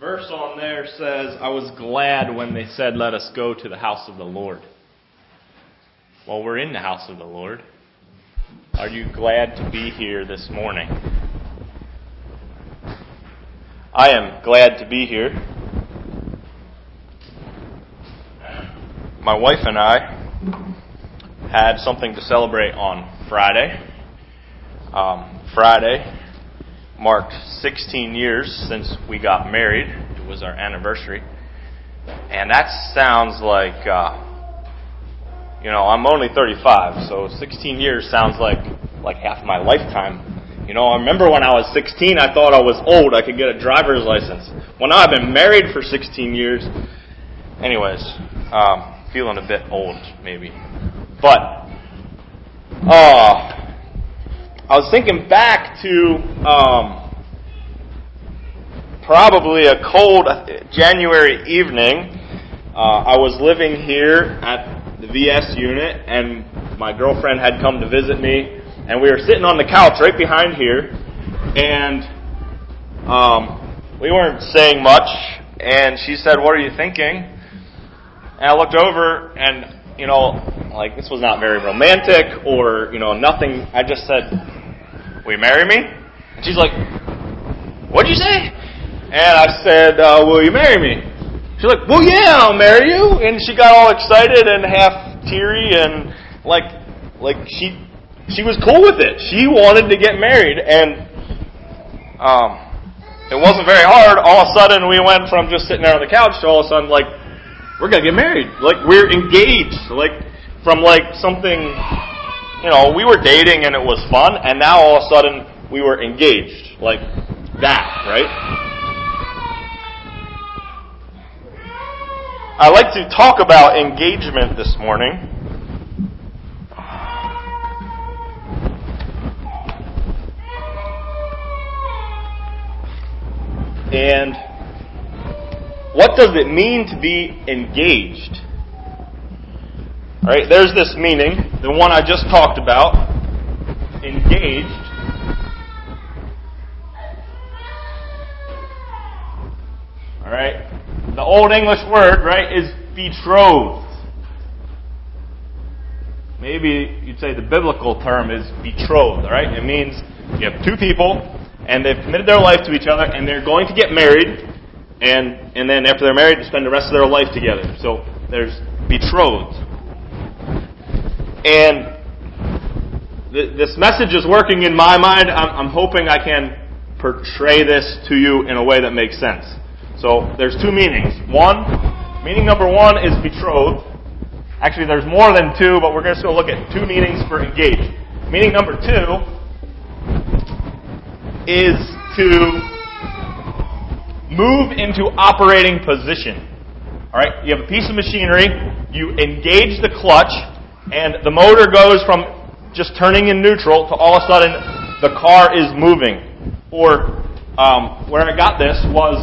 verse on there says, I was glad when they said, let us go to the house of the Lord. Well, we're in the house of the Lord. Are you glad to be here this morning? I am glad to be here. My wife and I had something to celebrate on Friday. Friday marked 16 years since we got married. It was our anniversary. And that sounds like, I'm only 35, so 16 years sounds like half my lifetime. I remember when I was 16, I thought I was old. I could get a driver's license. Well, now I've been married for 16 years. Anyways, feeling a bit old, maybe. But, I was thinking back to probably a cold January evening. I was living here at the VS unit, and my girlfriend had come to visit me, and we were sitting on the couch right behind here, and we weren't saying much, and she said, "What are you thinking?" And I looked over, and this was not very romantic or, nothing. I just said, "Will you marry me?" And she's like, "What'd you say?" And I said, "Will you marry me?" She's like, "Well, yeah, I'll marry you." And she got all excited and half teary and she was cool with it. She wanted to get married, and it wasn't very hard. All of a sudden, we went from just sitting there on the couch to all of a sudden, we're going to get married. We're engaged. From something, we were dating and it was fun, and now all of a sudden we were engaged. Like that, right? I like to talk about engagement this morning. And what does it mean to be engaged? All right, there's this meaning, the one I just talked about, engaged. All right, the Old English word, right, is betrothed. Maybe you'd say the biblical term is betrothed, all right? It means you have two people, and they've committed their life to each other, and they're going to get married, and then after they're married, to spend the rest of their life together. So there's betrothed. And this message is working in my mind. I'm hoping I can portray this to you in a way that makes sense. So there's two meanings. Meaning number one is betrothed. Actually, there's more than two, but we're just going to look at two meanings for engaged. Meaning number two is to move into operating position. All right, you have a piece of machinery, you engage the clutch, and the motor goes from just turning in neutral to all of a sudden the car is moving. Or where I got this was,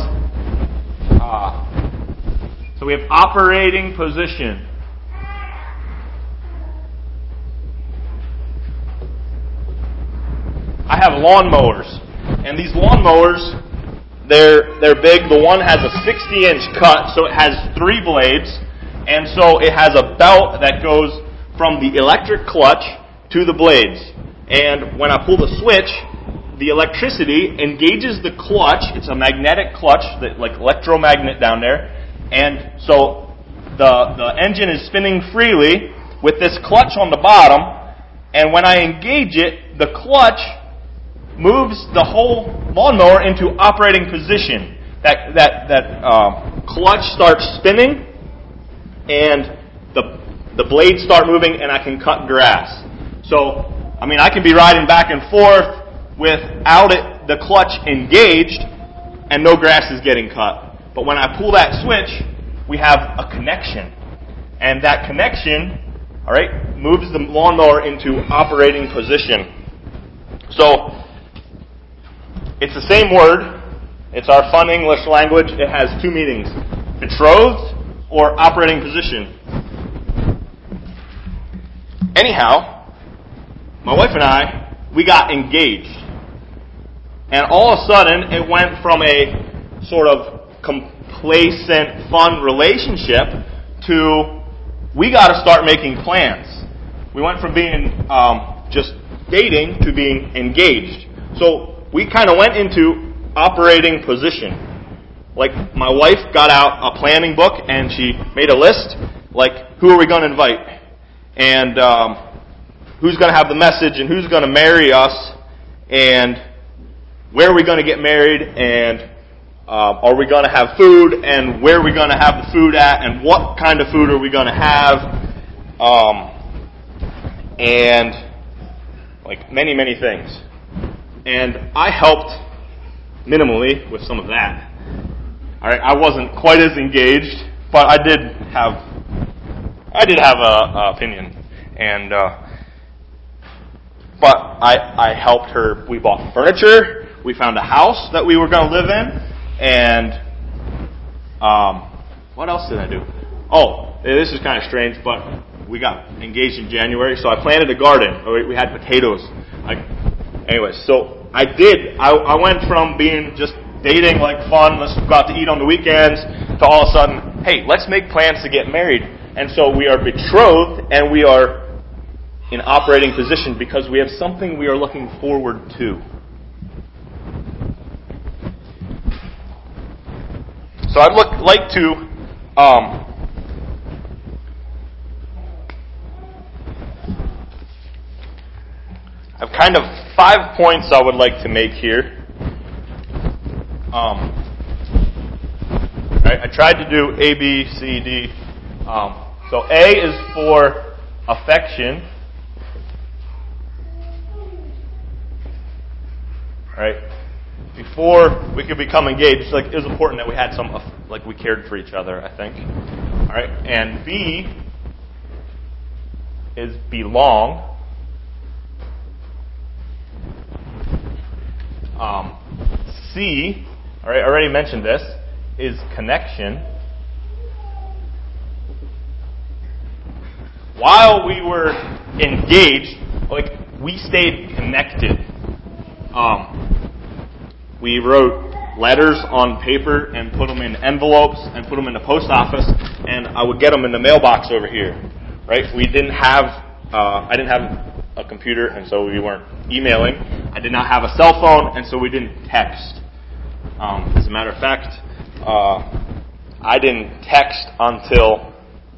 so we have operating position. I have lawnmowers, and these lawnmowers, they're big. The one has a 60-inch cut, so it has 3 blades, and so it has a belt that goes from the electric clutch to the blades. And when I pull the switch, the electricity engages the clutch. It's a magnetic clutch, like electromagnet down there. And so the engine is spinning freely with this clutch on the bottom. And when I engage it, the clutch moves the whole lawnmower into operating position. That clutch starts spinning, and the blades start moving, and I can cut grass. So, I can be riding back and forth without the clutch engaged, and no grass is getting cut. But when I pull that switch, we have a connection. And that connection, all right, moves the lawnmower into operating position. So, it's the same word. It's our fun English language. It has two meanings: betrothed or operating position. Anyhow, my wife and I, we got engaged. And all of a sudden, it went from a sort of complacent, fun relationship to we got to start making plans. We went from being just dating to being engaged. So we kind of went into operating position. Like, my wife got out a planning book and she made a list, like, who are we going to invite? And who's going to have the message and who's going to marry us? And where are we going to get married? And are we going to have food? And where are we going to have the food at? And what kind of food are we going to have? And like many, many things. And I helped minimally with some of that. All right, I wasn't quite as engaged, but I did have a opinion, and but I helped her. We bought furniture. We found a house that we were going to live in, and what else did I do? Oh, this is kind of strange, but we got engaged in January, so I planted a garden. We had potatoes. Anyways, so I went from being just dating like fun, let's go out to eat on the weekends, to all of a sudden, hey, let's make plans to get married. And so we are betrothed and we are in operating position because we have something we are looking forward to. So I'd like to I have kind of 5 points I would like to make here. I tried to do A, B, C, D. So A is for affection. Right? Before we could become engaged, it was important that we had we cared for each other, I think. All right? And B is belong. C, all right, I already mentioned this, is connection. While we were engaged, we stayed connected. We wrote letters on paper and put them in envelopes and put them in the post office, and I would get them in the mailbox over here. Right? I didn't have a computer, and so we weren't emailing. I did not have a cell phone, and so we didn't text. As a matter of fact, I didn't text until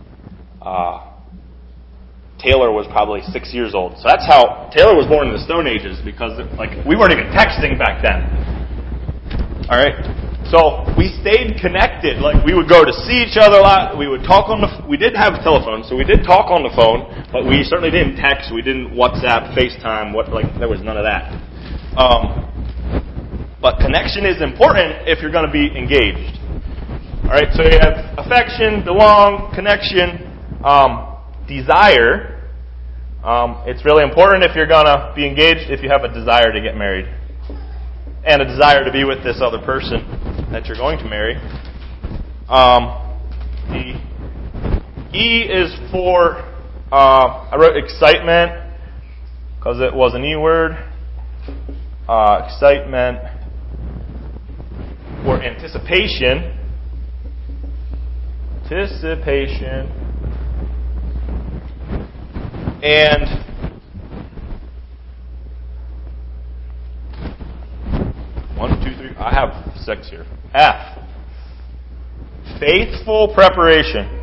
Taylor was probably 6 years old. So that's how Taylor was born in the Stone Ages, because we weren't even texting back then. All right, so we stayed connected. We would go to see each other a lot. We would talk we did have telephones, so we did talk on the phone, but we certainly didn't text. We didn't WhatsApp, FaceTime. There was none of that. But connection is important if you're going to be engaged. All right, so you have affection, belong, connection, desire. It's really important if you're going to be engaged if you have a desire to get married and a desire to be with this other person that you're going to marry. The E is for, I wrote excitement because it was an E word. Excitement for anticipation. And one, two, three. I have 6 here. F. Faithful preparation.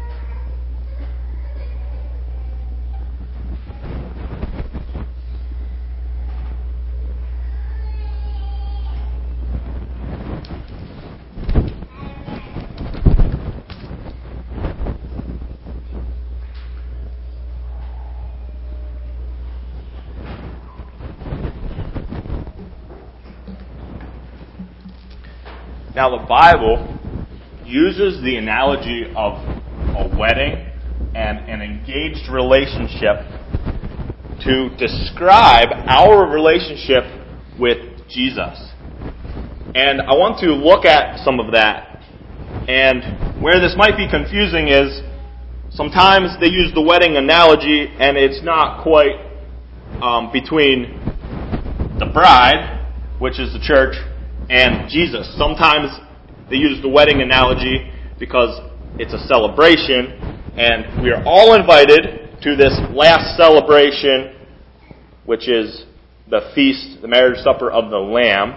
Now, the Bible uses the analogy of a wedding and an engaged relationship to describe our relationship with Jesus. And I want to look at some of that. And where this might be confusing is sometimes they use the wedding analogy and it's not quite between the bride, which is the church, and Jesus. Sometimes they use the wedding analogy because it's a celebration, and we are all invited to this last celebration, which is the feast, the marriage supper of the Lamb.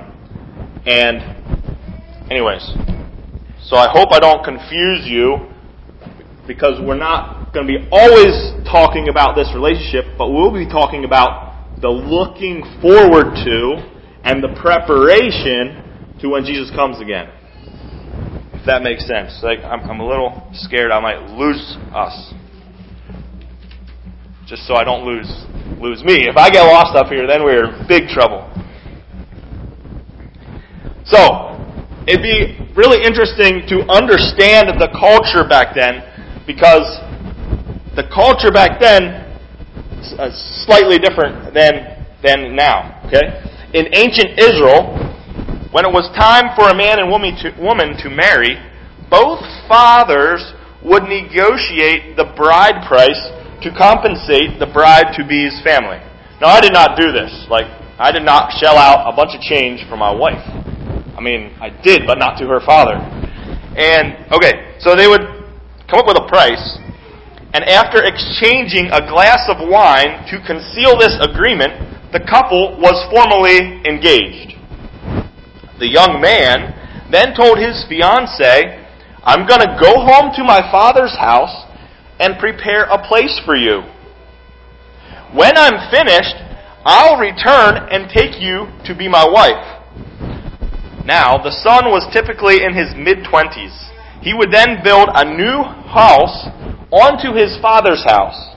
And anyways, so I hope I don't confuse you, because we're not going to be always talking about this relationship, but we'll be talking about the looking forward to and the preparation to when Jesus comes again. If that makes sense. Like, I'm a little scared I might lose us. Just so I don't lose me. If I get lost up here, then we're in big trouble. So, it'd be really interesting to understand the culture back then, because the culture back then is slightly different than now. Okay? In ancient Israel, when it was time for a man and woman to marry, both fathers would negotiate the bride price to compensate the bride-to-be's family. Now, I did not do this. I did not shell out a bunch of change for my wife. I mean, I did, but not to her father. So they would come up with a price, and after exchanging a glass of wine to conceal this agreement, the couple was formally engaged. The young man then told his fiancée, "I'm going to go home to my father's house and prepare a place for you. When I'm finished, I'll return and take you to be my wife." Now, the son was typically in his mid-20s. He would then build a new house onto his father's house.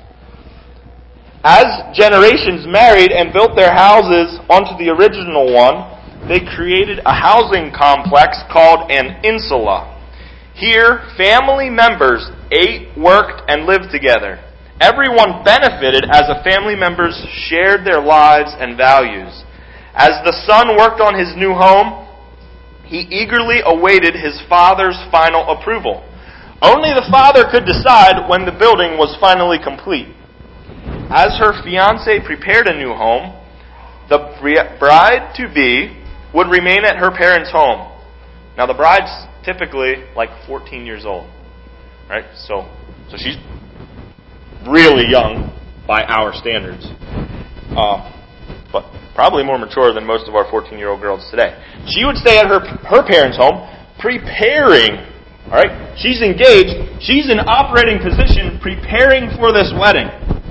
As generations married and built their houses onto the original one, they created a housing complex called an insula. Here, family members ate, worked, and lived together. Everyone benefited as the family members shared their lives and values. As the son worked on his new home, he eagerly awaited his father's final approval. Only the father could decide when the building was finally complete. As her fiancé prepared a new home, the bride-to-be would remain at her parents' home. Now, the bride's typically 14 years old, right? So she's really young by our standards, but probably more mature than most of our 14-year-old girls today. She would stay at her parents' home, preparing. All right, she's engaged. She's in operating position, preparing for this wedding.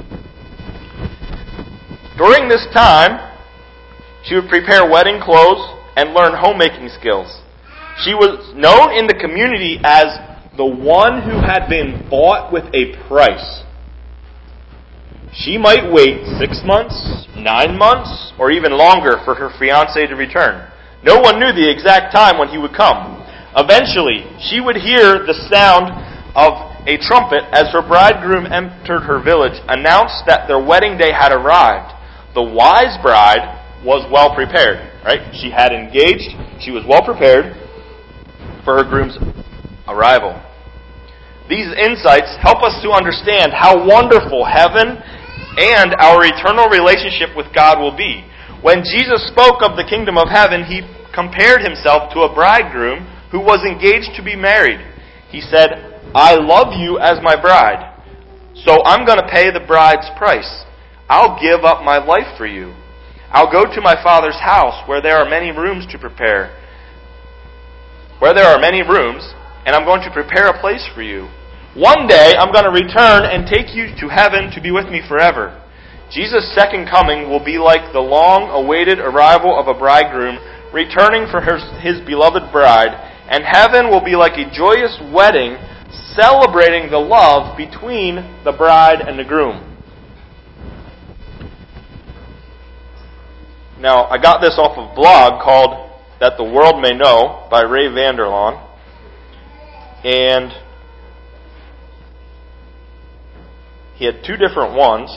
During this time, she would prepare wedding clothes and learn homemaking skills. She was known in the community as the one who had been bought with a price. She might wait 6 months, 9 months, or even longer for her fiancé to return. No one knew the exact time when he would come. Eventually, she would hear the sound of a trumpet as her bridegroom entered her village, announced that their wedding day had arrived. The wise bride was well prepared, right? She had engaged. She was well prepared for her groom's arrival. These insights help us to understand how wonderful heaven and our eternal relationship with God will be. When Jesus spoke of the kingdom of heaven, he compared himself to a bridegroom who was engaged to be married. He said, "I love you as my bride, so I'm going to pay the bride's price. I'll give up my life for you. I'll go to my Father's house where there are many rooms to prepare. And I'm going to prepare a place for you. One day I'm going to return and take you to heaven to be with me forever." Jesus' second coming will be like the long-awaited arrival of a bridegroom returning for his beloved bride, and heaven will be like a joyous wedding celebrating the love between the bride and the groom. Now, I got this off of a blog called That the World May Know by Ray Vander Laan. And he had 2 different ones.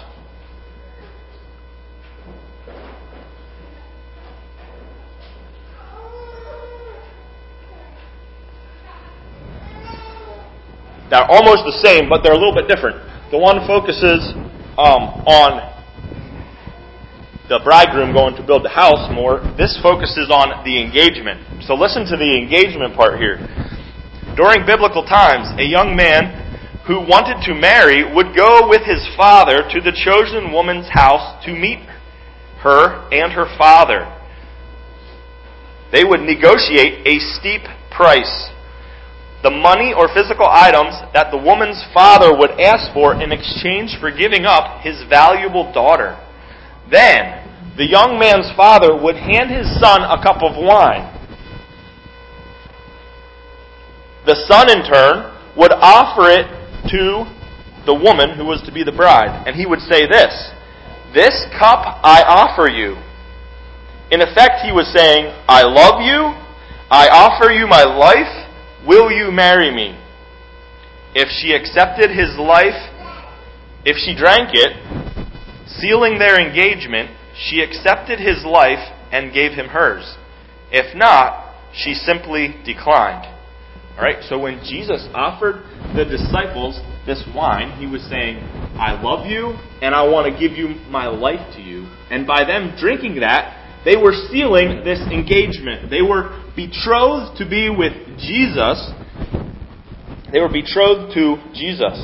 They're almost the same, but they're a little bit different. The one focuses on the bridegroom going to build the house more. This focuses on the engagement. So listen to the engagement part here. During biblical times, a young man who wanted to marry would go with his father to the chosen woman's house to meet her and her father. They would negotiate a steep price. The money or physical items that the woman's father would ask for in exchange for giving up his valuable daughter. Then, the young man's father would hand his son a cup of wine. The son, in turn, would offer it to the woman who was to be the bride. And he would say this, "This cup I offer you." In effect, he was saying, "I love you. I offer you my life. Will you marry me?" If she accepted his life, if she drank it, sealing their engagement, she accepted his life and gave him hers. If not, she simply declined. Alright, so when Jesus offered the disciples this wine, he was saying, "I love you, and I want to give you my life to you." And by them drinking that, they were sealing this engagement. They were betrothed to be with Jesus. They were betrothed to Jesus.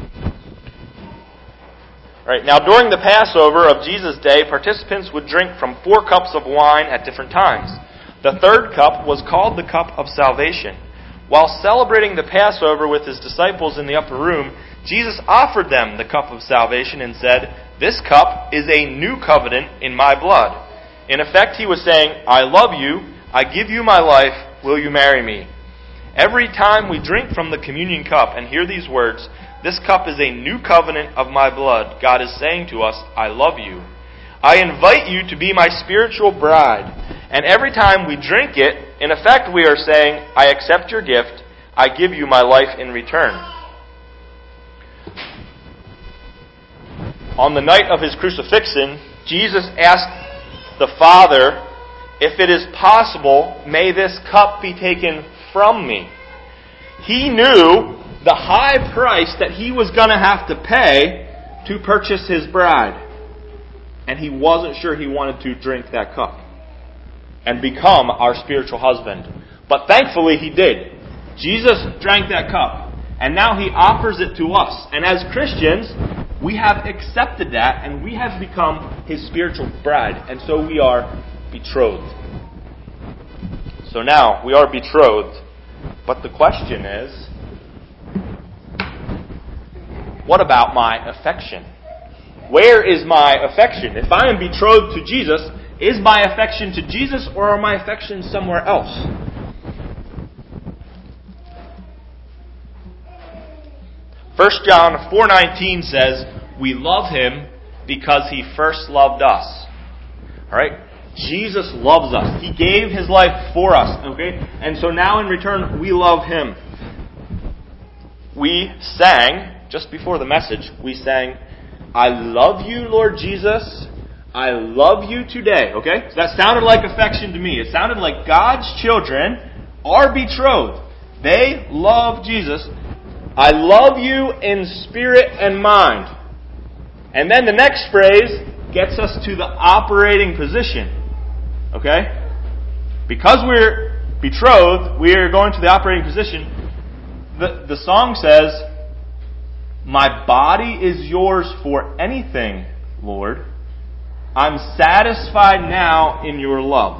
Right, now, during the Passover of Jesus' day, participants would drink from 4 cups of wine at different times. The third cup was called the cup of salvation. While celebrating the Passover with his disciples in the upper room, Jesus offered them the cup of salvation and said, "This cup is a new covenant in my blood." In effect, he was saying, "I love you, I give you my life, will you marry me?" Every time we drink from the communion cup and hear these words, "This cup is a new covenant of my blood," God is saying to us, "I love you. I invite you to be my spiritual bride." And every time we drink it, in effect we are saying, "I accept your gift, I give you my life in return." On the night of his crucifixion, Jesus asked the Father, "If it is possible, may this cup be taken from me." He knew the high price that he was going to have to pay to purchase his bride. And he wasn't sure he wanted to drink that cup and become our spiritual husband. But thankfully he did. Jesus drank that cup, and now he offers it to us. And as Christians, we have accepted that, and we have become his spiritual bride. And so we are betrothed. So now, we are betrothed. But the question is, what about my affection? Where is my affection? If I am betrothed to Jesus, is my affection to Jesus, or are my affections somewhere else? First John 4:19 says, "We love him because he first loved us." Alright? Jesus loves us. He gave his life for us. Okay? And so now in return, we love him. We sang, just before the message, we sang, "I love you, Lord Jesus. I love you today." Okay? So that sounded like affection to me. It sounded like God's children are betrothed. They love Jesus. "I love you in spirit and mind." And then the next phrase gets us to the operating position. Okay? Because we're betrothed, we are going to the operating position. The song says, "My body is yours for anything, Lord. I'm satisfied now in your love."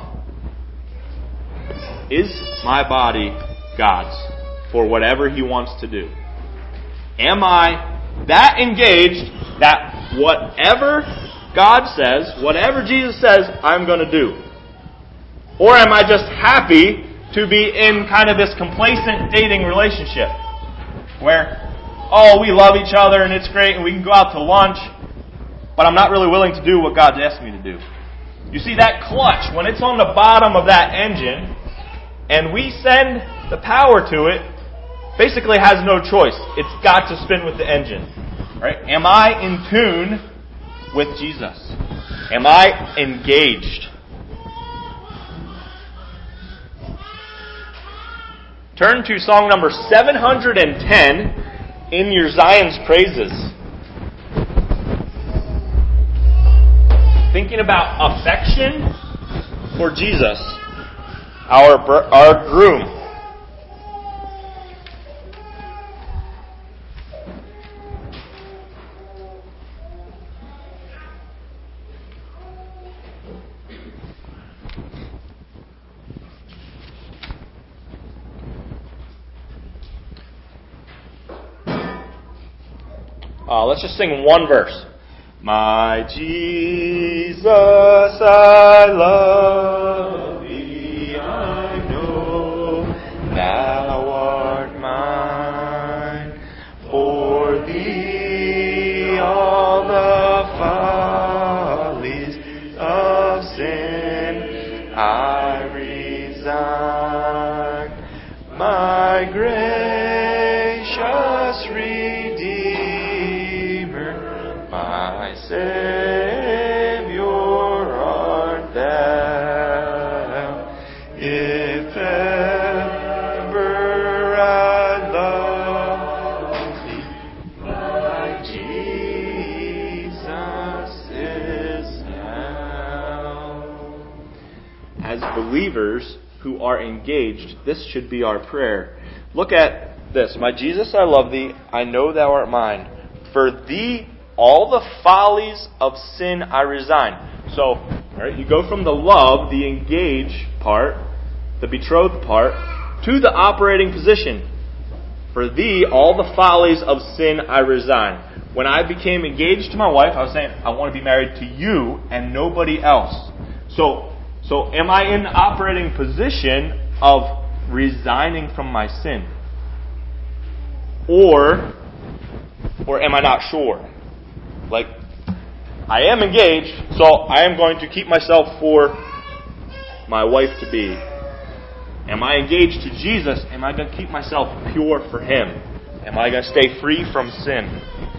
Is my body God's for whatever he wants to do? Am I that engaged that whatever God says, whatever Jesus says, I'm going to do? Or am I just happy to be in kind of this complacent dating relationship where, oh, we love each other and it's great and we can go out to lunch, but I'm not really willing to do what God's asked me to do? You see, that clutch, when it's on the bottom of that engine and we send the power to it, basically has no choice. It's got to spin with the engine. Right? Am I in tune with Jesus? Am I engaged? Turn to song number 710 in your Zion's Praises. thinking about affection for Jesus, our groom. Let's just sing one verse. My Jesus, I love thee, I know thou art mine. For thee all the follies of sin I resign. My gracious Redeemer, my Savior art thou. If ever I love thee, my Jesus is now. As believers who are engaged, this should be our prayer. Look at this. My Jesus, I love thee. I know thou art mine. For thee all the follies of sin I resign. So, you go from the love, the engage part, the betrothed part, to the operating position. For thee all the follies of sin I resign. When I became engaged to my wife, I was saying, I want to be married to you and nobody else. So am I in the operating position of resigning from my sin? Or am I not sure? Like, I am engaged, so I am going to keep myself for my wife to be. Am I engaged to Jesus? Am I going to keep myself pure for Him? Am I going to stay free from sin?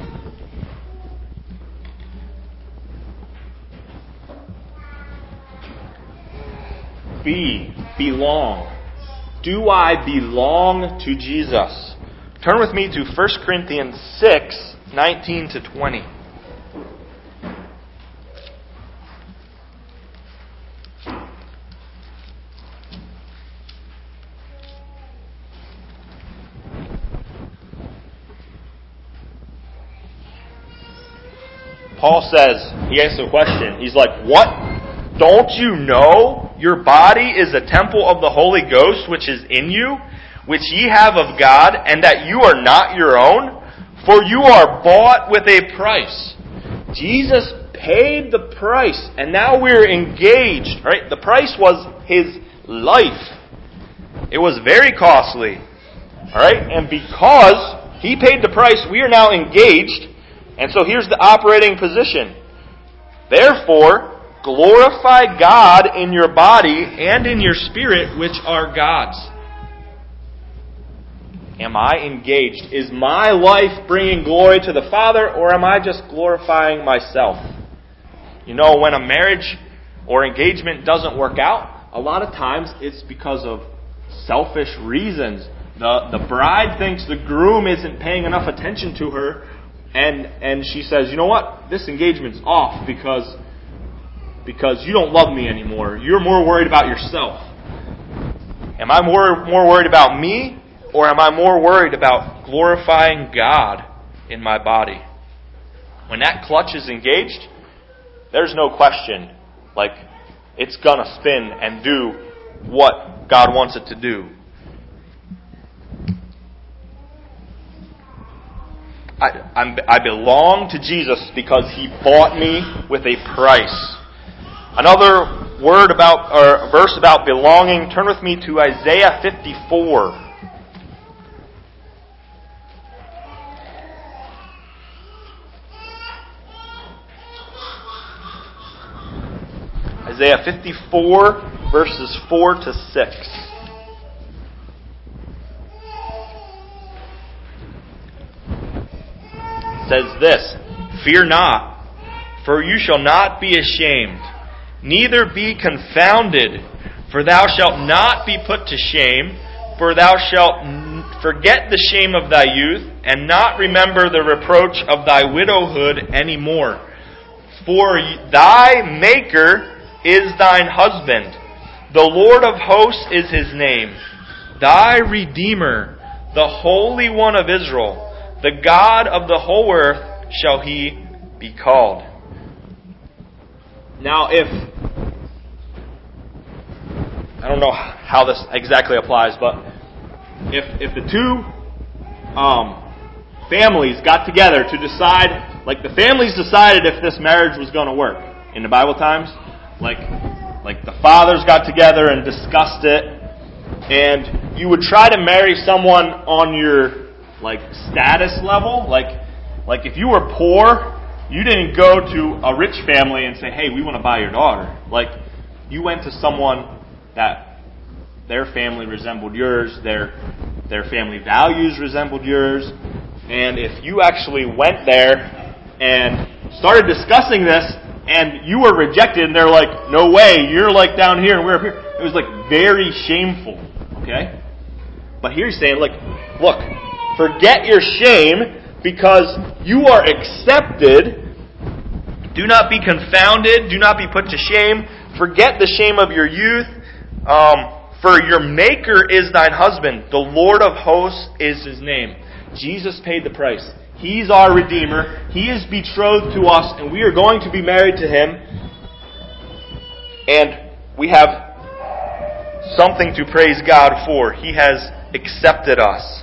Belong. Do I belong to Jesus? Turn with me to 1 Corinthians 6, 19 to 20. Paul says, he asks a question. He's like, what? Don't you know your body is a temple of the Holy Ghost which is in you, which ye have of God, and that you are not your own? For you are bought with a price. Jesus paid the price, and now we're engaged. Right? The price was His life. It was very costly. Alright? And because He paid the price, we are now engaged. And so here's the operating position. Therefore, glorify God in your body and in your spirit, which are God's. Am I engaged? Is my life bringing glory to the Father, or am I just glorifying myself? You know, when a marriage or engagement doesn't work out, a lot of times it's because of selfish reasons. The bride thinks the groom isn't paying enough attention to her, and she says, you know what? This engagement's off because you don't love me anymore. You're more worried about yourself. Am I more worried about me, or am I more worried about glorifying God in my body? When that clutch is engaged, there's no question. Like, it's going to spin and do what God wants it to do. I belong to Jesus because He bought me with a price. Another verse about belonging. Turn with me to Isaiah 54. Isaiah 54, verses 4 to 6. It says this, Fear not, for you shall not be ashamed, neither be confounded, for thou shalt not be put to shame, for thou shalt forget the shame of thy youth, and not remember the reproach of thy widowhood any more. For thy Maker is thine husband. The Lord of hosts is his name. Thy Redeemer, the Holy One of Israel, the God of the whole earth shall he be called. Now, I don't know how this exactly applies, but if the two families got together to decide, like the families decided if this marriage was going to work in the Bible times, like the fathers got together and discussed it, and you would try to marry someone on your status level, like if you were poor, you didn't go to a rich family and say, hey, we want to buy your daughter. Like, you went to someone that their family resembled yours, their family values resembled yours, and if you actually went there and started discussing this and you were rejected and they're like, no way, you're down here and we're up here, it was very shameful, okay? But here he's saying, look, forget your shame because you are accepted. Do not be confounded. Do not be put to shame. Forget the shame of your youth. For your Maker is thine husband. The Lord of hosts is his name. Jesus paid the price. He's our Redeemer. He is betrothed to us, and we are going to be married to him. And we have something to praise God for. He has accepted us.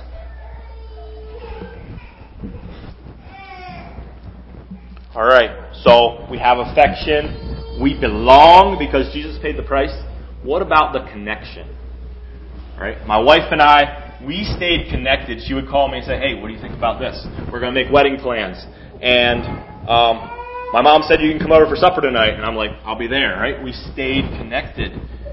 Alright, so we have affection. We belong because Jesus paid the price. What about the connection? Alright, my wife and I, we stayed connected. She would call me and say, hey, what do you think about this? We're going to make wedding plans. And my mom said you can come over for supper tonight. And I'm like, I'll be there, right? We stayed connected.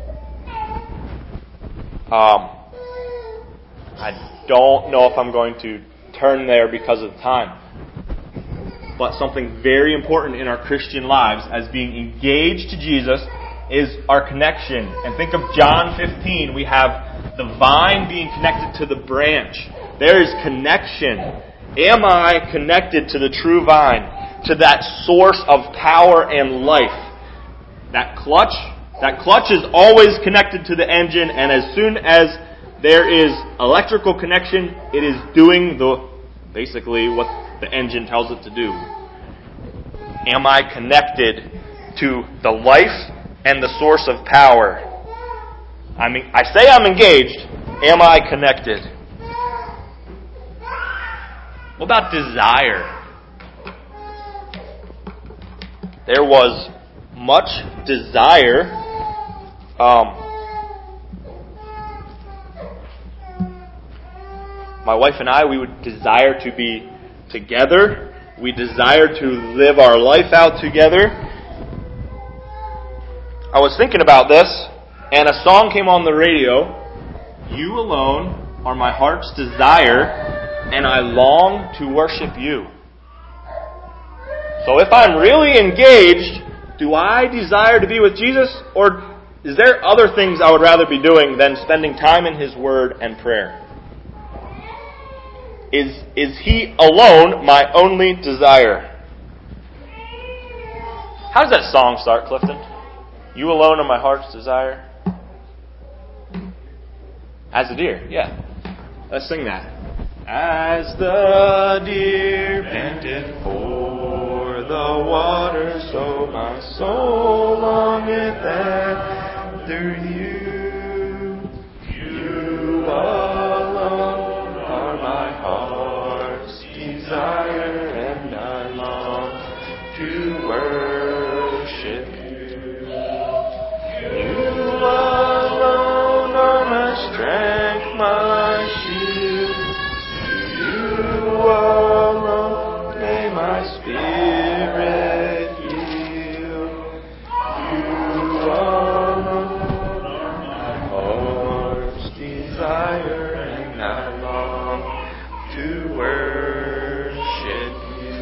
I don't know if I'm going to turn there because of time. But something very important in our Christian lives as being engaged to Jesus is our connection. And think of John 15. We have the vine being connected to the branch. There is connection. Am I connected to the true vine? To that source of power and life? That clutch is always connected to the engine, and as soon as there is electrical connection, it is doing basically what the engine tells it to do. Am I connected to the life and the source of power? I say I'm engaged. Am I connected? What about desire? There was much desire. My wife and I, we would desire to be together. We desire to live our life out together. I was thinking about this, and a song came on the radio. You alone are my heart's desire, and I long to worship you. So if I'm really engaged, do I desire to be with Jesus, or is there other things I would rather be doing than spending time in His Word and prayer? Is He alone my only desire? How does that song start, Clifton? You alone are my heart's desire. As the deer, yeah. Let's sing that. As the deer panted for the water, so my soul longeth after you. You alone are my heart's desire, and I long to worship you. You alone are my strength, my shield. You alone may my spirit yield. You alone are my heart's desire, and I long to worship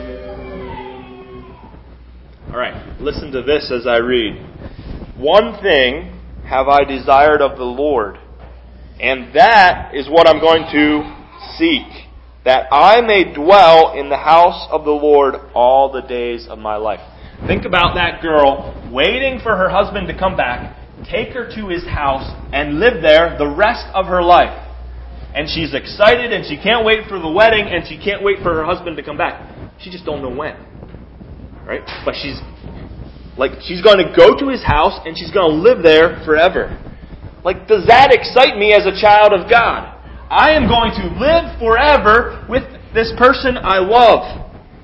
you. Alright, listen to this as I read. One thing have I desired of the Lord, and that is what I'm going to seek, that I may dwell in the house of the Lord all the days of my life. Think about that girl waiting for her husband to come back, take her to his house, and live there the rest of her life. And she's excited, and she can't wait for the wedding, and she can't wait for her husband to come back. She just don't know when. Right? But she's going to go to his house, and she's going to live there forever. Like, does that excite me as a child of God? I am going to live forever with this person I love.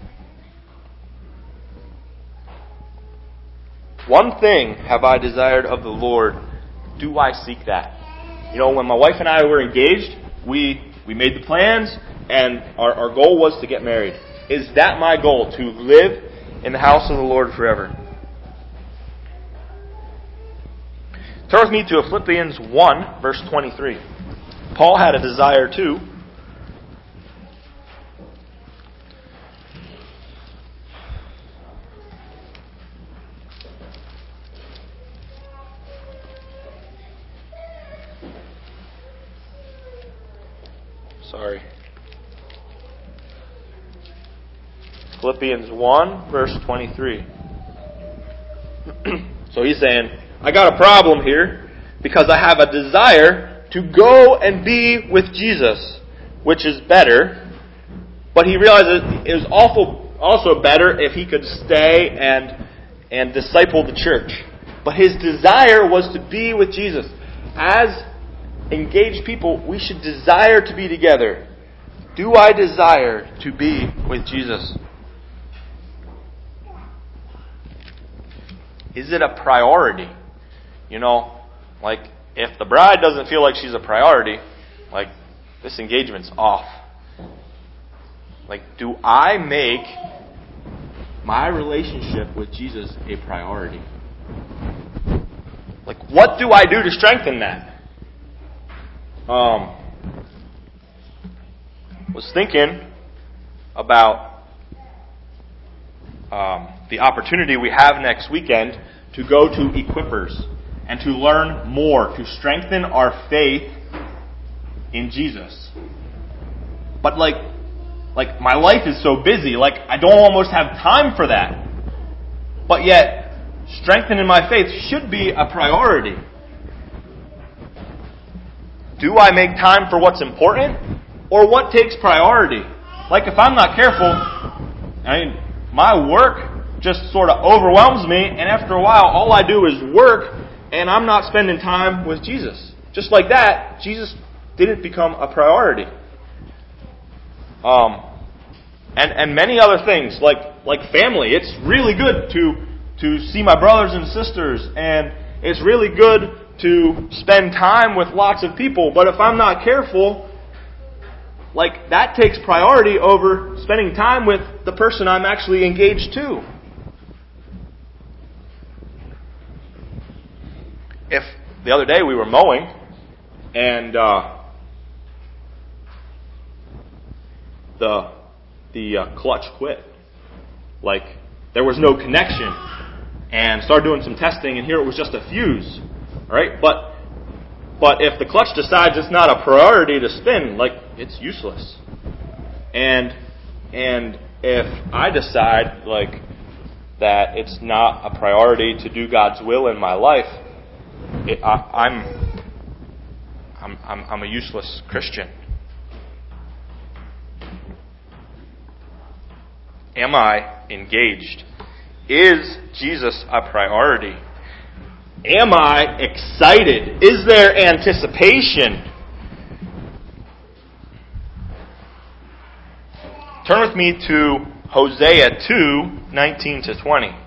One thing have I desired of the Lord, do I seek that? You know, when my wife and I were engaged, we made the plans, and our goal was to get married. Is that my goal, to live in the house of the Lord forever? Turn with me to Philippians 1, verse 23. Paul had a desire too. Philippians 1, verse 23. So he's saying, I got a problem here because I have a desire to go and be with Jesus, which is better. But he realizes it was also better if he could stay and disciple the church. But his desire was to be with Jesus. As engaged people, we should desire to be together. Do I desire to be with Jesus? Is it a priority? You know, like, if the bride doesn't feel like she's a priority, like, this engagement's off. Like, do I make my relationship with Jesus a priority? Like, what do I do to strengthen that? Was thinking about the opportunity we have next weekend to go to Equippers and to learn more, to strengthen our faith in Jesus. But like my life is so busy, like I don't almost have time for that. But yet, strengthening my faith should be a priority. Do I make time for what's important, or what takes priority? Like if I'm not careful, my work just sort of overwhelms me, and after a while, all I do is work, and I'm not spending time with Jesus. Just like that, Jesus didn't become a priority. And many other things, like family. It's really good to see my brothers and sisters, and it's really good to spend time with lots of people. But if I'm not careful, like that takes priority over spending time with the person I'm actually engaged to. If the other day we were mowing and the clutch quit, like there was no connection, and started doing some testing, and here it was just a fuse, right? But if the clutch decides it's not a priority to spin, like it's useless. And if I decide like that it's not a priority to do God's will in my life, I'm a useless Christian. Am I engaged? Is Jesus a priority? Am I excited? Is there anticipation? Turn with me to Hosea 2, 19-20.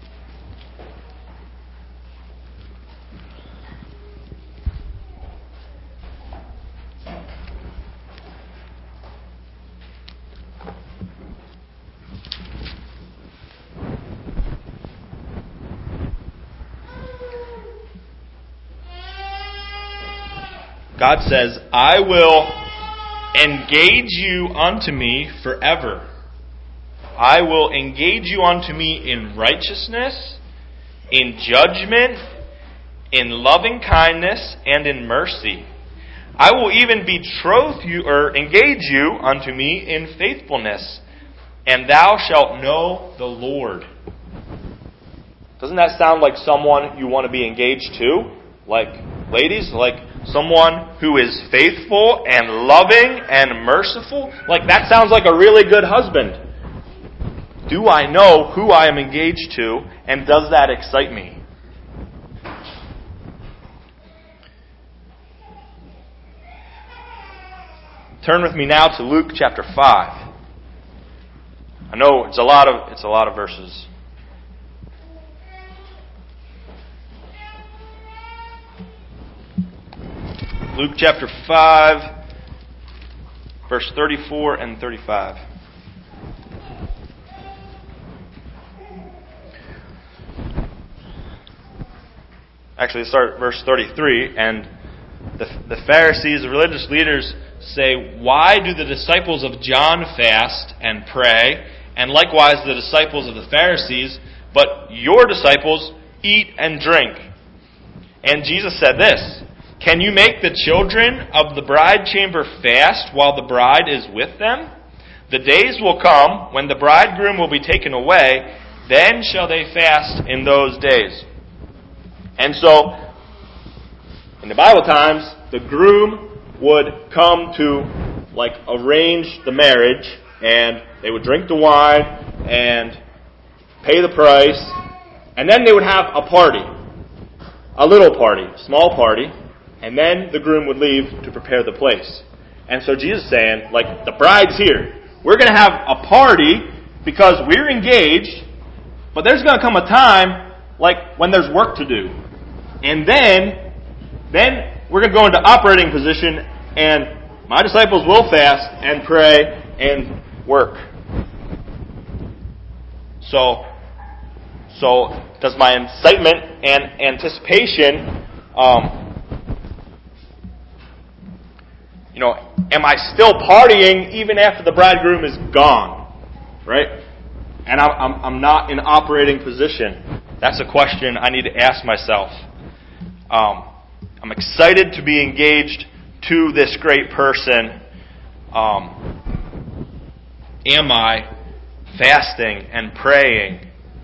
God says, I will engage you unto me forever. I will engage you unto me in righteousness, in judgment, in loving kindness, and in mercy. I will even betroth you, or engage you unto me in faithfulness, and thou shalt know the Lord. Doesn't that sound like someone you want to be engaged to? Like, ladies, like someone who is faithful and loving and merciful? Like, that sounds like a really good husband. Do I know who I am engaged to, and does that excite me? Turn with me now to Luke chapter 5. I know it's a lot of verses. Luke chapter 5, verse 34 and 35. Actually, start at verse 33. And the Pharisees, the religious leaders, say, "Why do the disciples of John fast and pray, and likewise the disciples of the Pharisees, but your disciples eat and drink?" And Jesus said this, "Can you make the children of the bride chamber fast while the bride is with them? The days will come when the bridegroom will be taken away, then shall they fast in those days." And so, in the Bible times, the groom would come to arrange the marriage, and they would drink the wine and pay the price, and then they would have a party, a little party, a small party, and then the groom would leave to prepare the place. And so Jesus is saying, the bride's here. We're going to have a party because we're engaged, but there's going to come a time when there's work to do. And then we're going to go into operating position, and my disciples will fast and pray and work. So does my excitement and anticipation, am I still partying even after the bridegroom is gone, right? And I'm not in operating position. That's a question I need to ask myself. I'm excited to be engaged to this great person. Am I fasting and praying?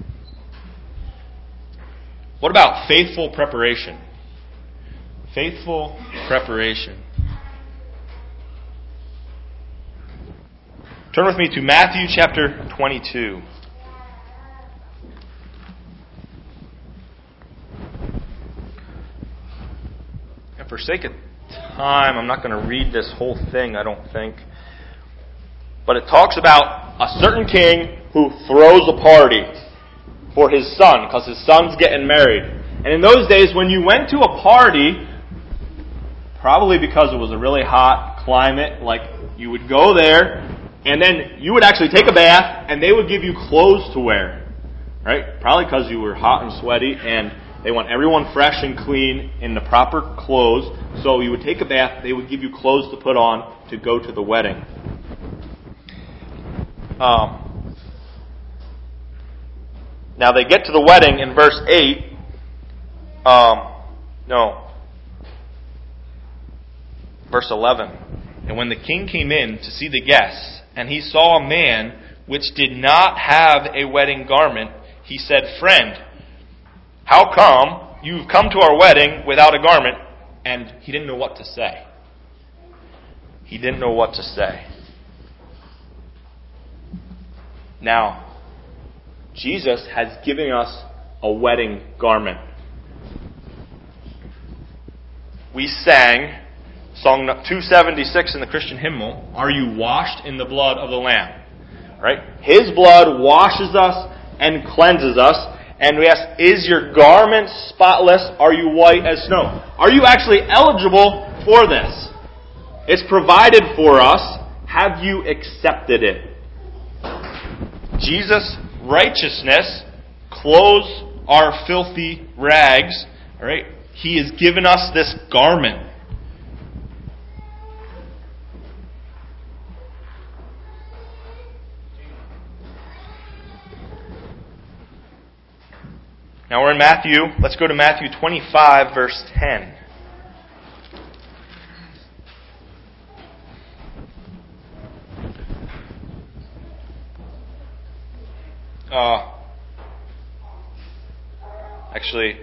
What about faithful preparation? Faithful preparation. Turn with me to Matthew chapter 22. And for sake of time, I'm not going to read this whole thing, I don't think. But it talks about a certain king who throws a party for his son, because his son's getting married. And in those days, when you went to a party, probably because it was a really hot climate, you would go there, and then you would actually take a bath, and they would give you clothes to wear. Right? Probably because you were hot and sweaty, and they want everyone fresh and clean in the proper clothes. So you would take a bath, they would give you clothes to put on to go to the wedding. Now they get to the wedding in verse 8. Verse 11. And when the king came in to see the guests, and he saw a man which did not have a wedding garment, he said, "Friend, how come you've come to our wedding without a garment?" And he didn't know what to say. He didn't know what to say. Now, Jesus has given us a wedding garment. We sang Song 276 in the Christian hymnal, "Are you washed in the blood of the Lamb?" Right? His blood washes us and cleanses us. And we ask, is your garment spotless? Are you white as snow? Are you actually eligible for this? It's provided for us. Have you accepted it? Jesus' righteousness clothes our filthy rags. All right? He has given us this garment. Now we're in Matthew. Let's go to Matthew 25, verse 10. Actually,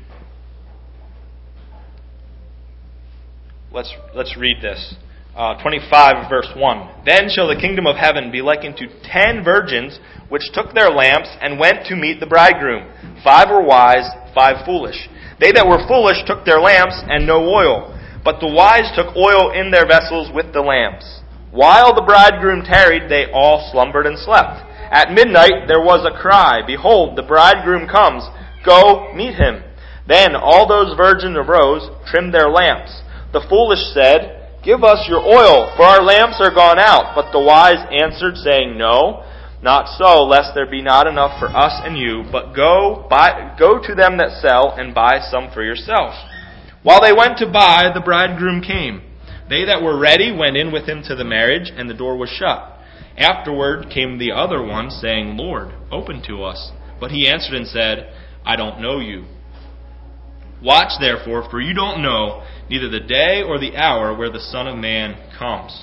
let's read this. 25 verse 1. Then shall the kingdom of heaven be likened to 10 virgins which took their lamps and went to meet the bridegroom. 5 were wise, 5 foolish. They that were foolish took their lamps and no oil, but the wise took oil in their vessels with the lamps. While the bridegroom tarried, they all slumbered and slept. At midnight there was a cry, Behold, the bridegroom comes, go meet him. Then all those virgins arose, trimmed their lamps. The foolish said, Give us your oil, for our lamps are gone out. But the wise answered, saying, No, not so, lest there be not enough for us and you, but go to them that sell, and buy some for yourselves. While they went to buy, the bridegroom came. They that were ready went in with him to the marriage, and the door was shut. Afterward came the other one, saying, Lord, open to us. But he answered and said, I don't know you. Watch therefore, for you don't know neither the day or the hour where the Son of Man comes.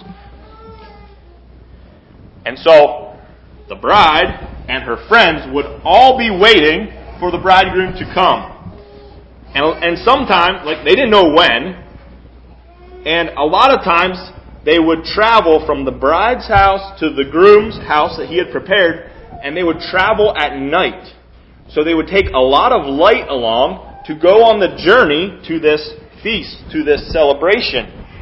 And so, the bride and her friends would all be waiting for the bridegroom to come. And sometimes, they didn't know when, and a lot of times they would travel from the bride's house to the groom's house that he had prepared, and they would travel at night. So they would take a lot of light along to go on the journey to this feast, to this celebration.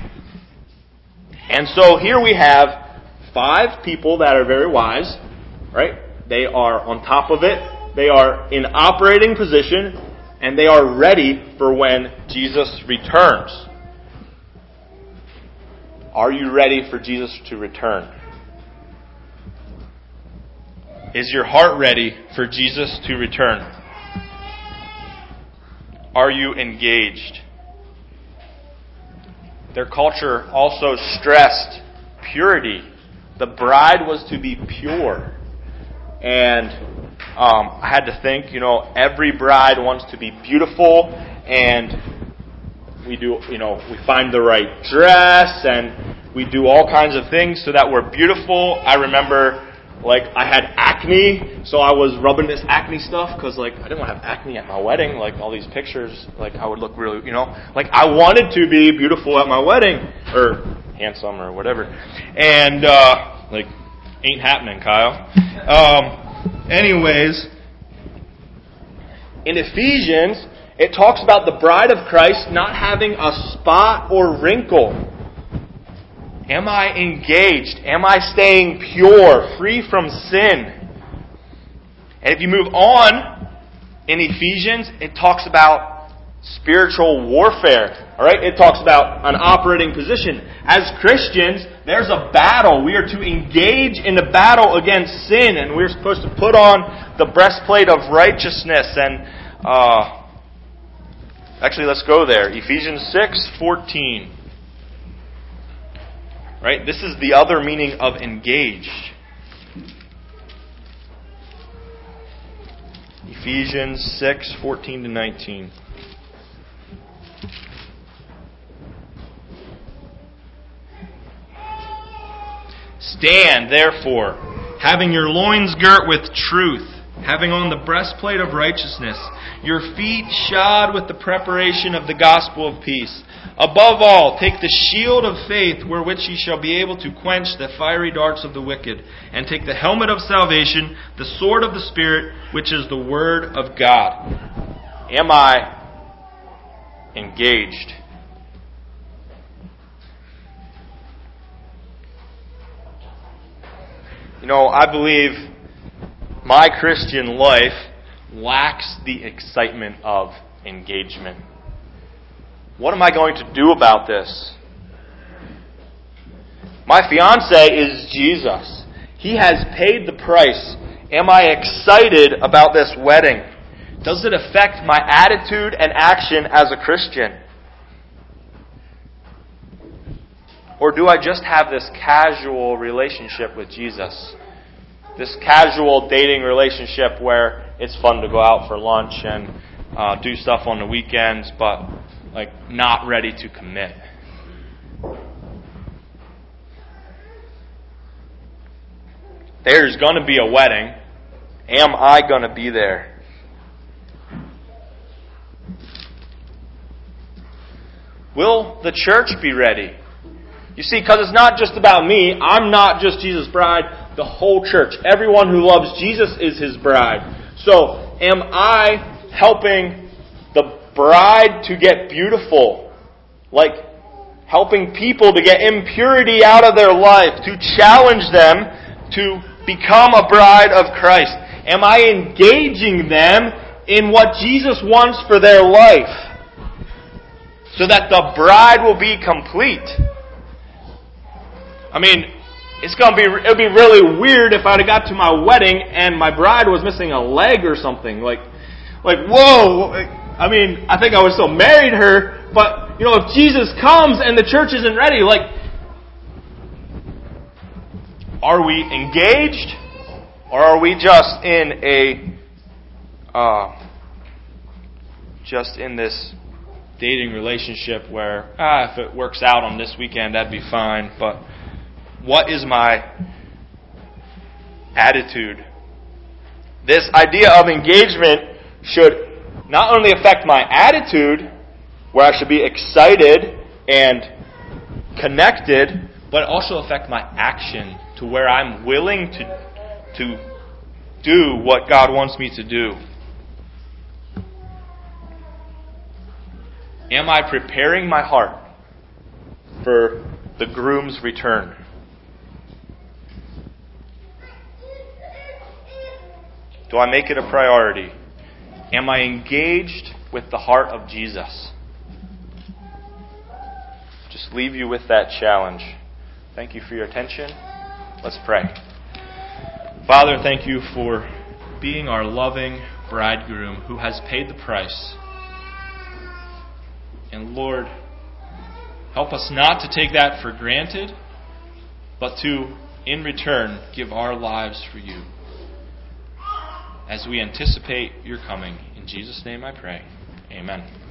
And so here we have 5 people that are very wise, right? They are on top of it. They are in operating position, and they are ready for when Jesus returns. Are you ready for Jesus to return? Is your heart ready for Jesus to return? Are you engaged? Their culture also stressed purity. The bride was to be pure. And I had to think, every bride wants to be beautiful, and we find the right dress, and we do all kinds of things so that we're beautiful. I remember, I had acne, so I was rubbing this acne stuff because, I didn't want to have acne at my wedding. All these pictures, I would look really, I wanted to be beautiful at my wedding, or handsome, or whatever. And, ain't happening, Kyle. Anyways, in Ephesians, it talks about the bride of Christ not having a spot or wrinkle. Am I engaged? Am I staying pure, free from sin? And if you move on in Ephesians, it talks about spiritual warfare. Alright? It talks about an operating position. As Christians, there's a battle. We are to engage in the battle against sin, and we're supposed to put on the breastplate of righteousness. And actually, let's go there. Ephesians 6:14. Right? This is the other meaning of engaged. Ephesians 6:14-19. Stand, therefore, having your loins girt with truth, having on the breastplate of righteousness, your feet shod with the preparation of the gospel of peace. Above all, take the shield of faith wherewith ye shall be able to quench the fiery darts of the wicked, and take the helmet of salvation, the sword of the Spirit, which is the Word of God. Am I engaged? I believe my Christian life lacks the excitement of engagement. What am I going to do about this? My fiancé is Jesus. He has paid the price. Am I excited about this wedding? Does it affect my attitude and action as a Christian? Or do I just have this casual relationship with Jesus? This casual dating relationship where it's fun to go out for lunch and do stuff on the weekends, but not ready to commit. There's going to be a wedding. Am I going to be there? Will the church be ready? You see, because it's not just about me. I'm not just Jesus' bride. The whole church, everyone who loves Jesus is His bride. So, am I helping the bride to get beautiful? Like, helping people to get impurity out of their life, to challenge them to become a bride of Christ? Am I engaging them in what Jesus wants for their life so that the bride will be complete? I mean, it would be really weird if I'd have got to my wedding and my bride was missing a leg or something. Like, whoa! I mean, I think I would still married her, but, if Jesus comes and the church isn't ready, are we engaged? Or are we just in this dating relationship where, if it works out on this weekend, that'd be fine, but what is my attitude? This idea of engagement should not only affect my attitude, where I should be excited and connected, but also affect my action to where I'm willing to do what God wants me to do. Am I preparing my heart for the groom's return? Do I make it a priority? Am I engaged with the heart of Jesus? Just leave you with that challenge. Thank you for your attention. Let's pray. Father, thank you for being our loving bridegroom who has paid the price. And Lord, help us not to take that for granted, but to, in return, give our lives for you as we anticipate your coming. In Jesus' name I pray. Amen.